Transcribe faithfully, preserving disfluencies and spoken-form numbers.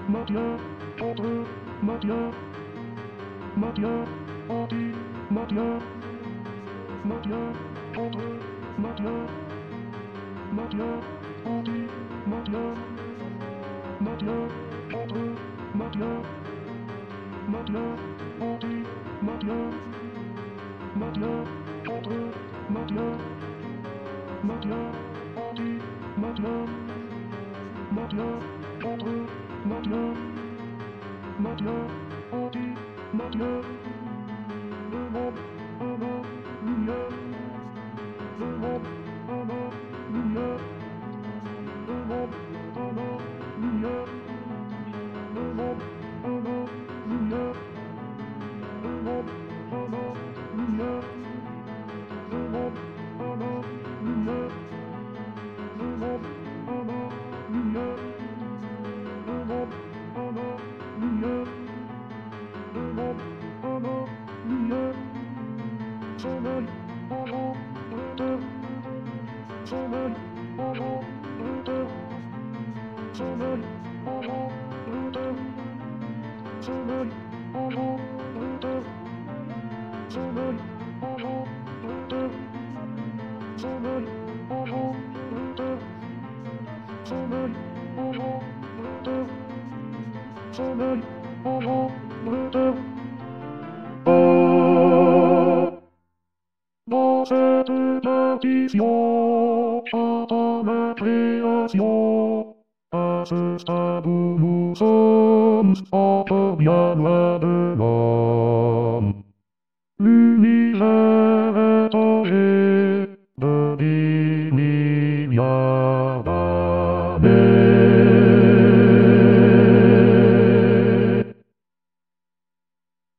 Matia, Potter, Matia, Matia, Oti, Matia, Matia, Potter, Matia, Matia, Oti, Matia, Matia, Potter, Matia, Matia, Oti, Matia, Matia, Potter, Matia, Matia, Oti, Matia, Matia, Potter, Matia, Matia, Oti, Matia, le monde, Anna, lumière, le monde, Anna, lumière, le monde, Anna, lumière, le monde, Anna, lumière, le monde, Anna, lumière, le monde, Anna, lumière, le monde, Anna, lumière, le monde, Anna, lumière, le monde, Anna, lumière, soleil, argent, bleu, soleil, argent, bleu, soleil, argent, bleu, soleil, argent, bleu, soleil, argent, bleu, soleil, argent, bleu, soleil, argent, bleu, soleil, argent, bleu. Dans cette partition, j'entends ma création. À ce stade où nous sommes encore bien loin de là.